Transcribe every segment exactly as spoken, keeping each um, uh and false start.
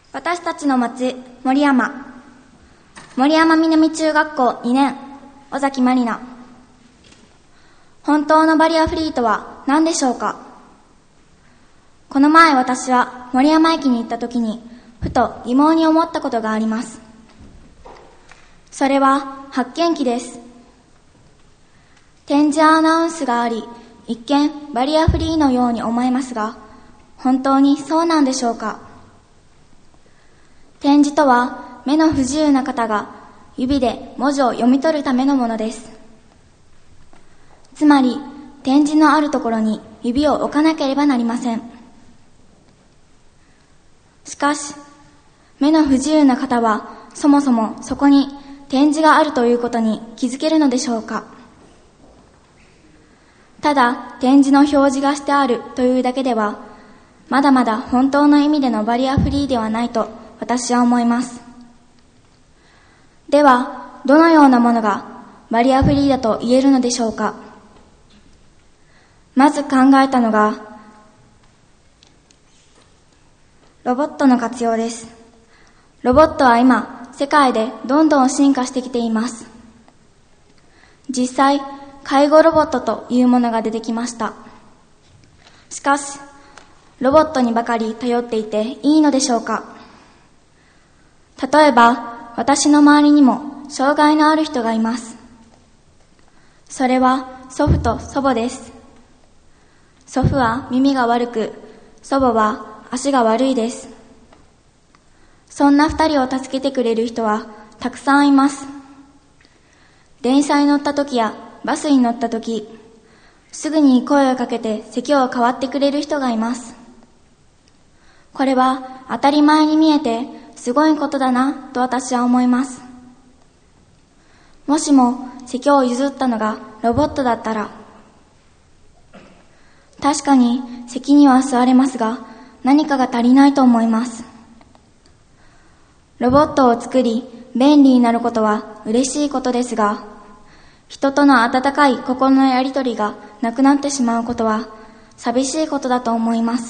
私たちの町、森山。森山南中学校にねん、尾崎まりな。本当のバリアフリーとは何でしょうか？この前私は森山駅に行った時に、ふと疑問に思ったことがあります。それは発見器です。展示アナウンスがあり、一見バリアフリーのように思えますが、本当にそうなんでしょうか？点字とは目の不自由な方が指で文字を読み取るためのものです。つまり点字のあるところに指を置かなければなりません。しかし目の不自由な方はそもそもそこに点字があるということに気づけるのでしょうか？ただ点字の表示がしてあるというだけではまだまだ本当の意味でのバリアフリーではないと私は思います。では、どのようなものがバリアフリーだと言えるのでしょうか？まず考えたのが、ロボットの活用です。ロボットは今、世界でどんどん進化してきています。実際、介護ロボットというものが出てきました。しかし、ロボットにばかり頼っていていいのでしょうか？例えば、私の周りにも障害のある人がいます。それは祖父と祖母です。祖父は耳が悪く、祖母は足が悪いです。そんな二人を助けてくれる人はたくさんいます。電車に乗った時やバスに乗った時、すぐに声をかけて席を代わってくれる人がいます。これは当たり前に見えてすごいことだなと私は思います。もしも席を譲ったのがロボットだったら、確かに席には座れますが何かが足りないと思います。ロボットを作り便利になることは嬉しいことですが、人との温かい心のやりとりがなくなってしまうことは寂しいことだと思います。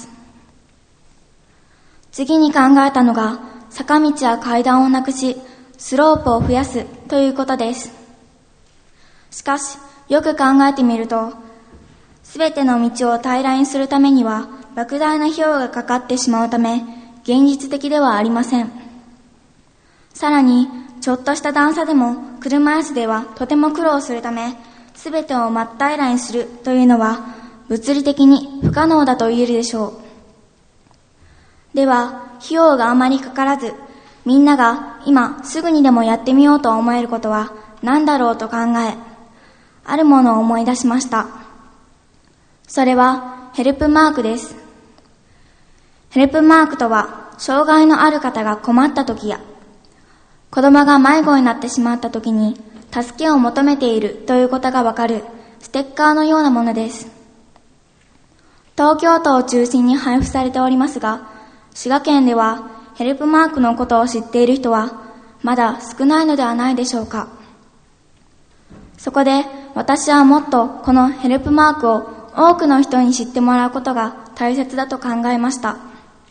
次に考えたのが、坂道や階段をなくし、スロープを増やすということです。しかし、よく考えてみると、すべての道を平らにするためには、莫大な費用がかかってしまうため、現実的ではありません。さらに、ちょっとした段差でも、車椅子ではとても苦労するため、すべてを真っ平らにするというのは、物理的に不可能だと言えるでしょう。では、費用があまりかからず、みんなが今すぐにでもやってみようと思えることは何だろうと考え、あるものを思い出しました。それはヘルプマークです。ヘルプマークとは、障害のある方が困った時や、子供が迷子になってしまった時に助けを求めているということがわかるステッカーのようなものです。東京都を中心に配布されておりますが、滋賀県ではヘルプマークのことを知っている人はまだ少ないのではないでしょうか。そこで私はもっとこのヘルプマークを多くの人に知ってもらうことが大切だと考えました。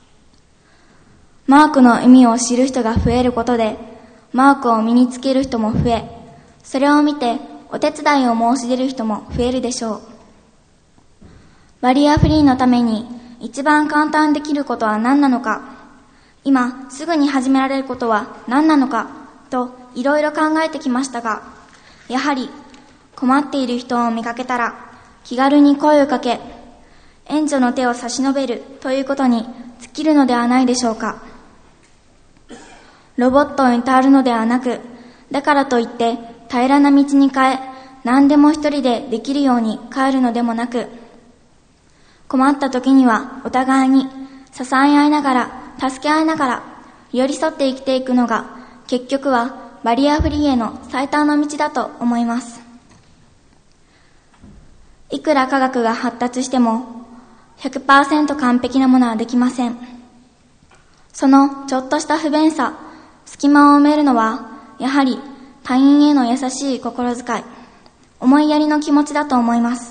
マークの意味を知る人が増えることで、マークを身につける人も増え、それを見てお手伝いを申し出る人も増えるでしょう。バリアフリーのために一番簡単にできることは何なのか、今すぐに始められることは何なのかといろいろ考えてきましたが、やはり困っている人を見かけたら気軽に声をかけ、援助の手を差し伸べるということに尽きるのではないでしょうか。ロボットに頼るのではなく、だからといって平らな道に変え、何でも一人でできるように変えるのでもなく、困った時にはお互いに支え合いながら、助け合いながら寄り添って生きていくのが結局はバリアフリーへの最短の道だと思います。いくら科学が発達しても ひゃくパーセント 完璧なものはできません。そのちょっとした不便さ、隙間を埋めるのはやはり他人への優しい心遣い、思いやりの気持ちだと思います。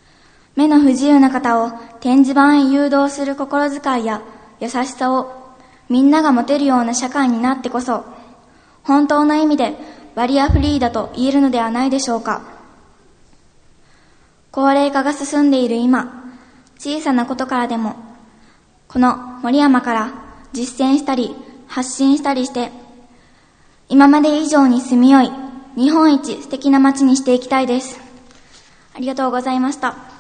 目の不自由な方を展示板へ誘導する心遣いや優しさをみんなが持てるような社会になってこそ、本当の意味でバリアフリーだと言えるのではないでしょうか。高齢化が進んでいる今、小さなことからでも、この森山から実践したり発信したりして、今まで以上に住みよい日本一素敵な街にしていきたいです。ありがとうございました。